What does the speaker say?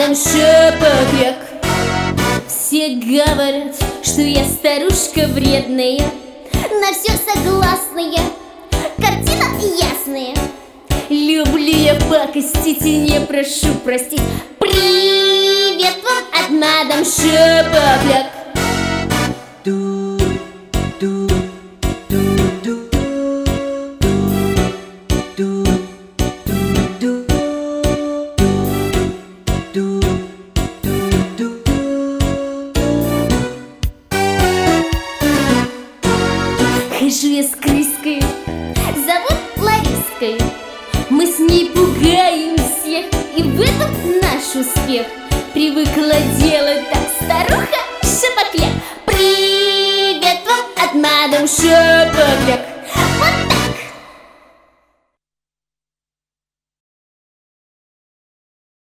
мадам Шапокляк. Все говорят, что я старушка вредная, на все согласная, картина ясная. Люблю я пакостить и не прошу простить. Привет вам от мадам Шапокляк. Хожу я с крыской, зовут Лариской. Мы с ней пугаем всех, и в этом наш успех. Привыкла делать так старуха Шапокляк. Привет вам от мадам Шапокляк.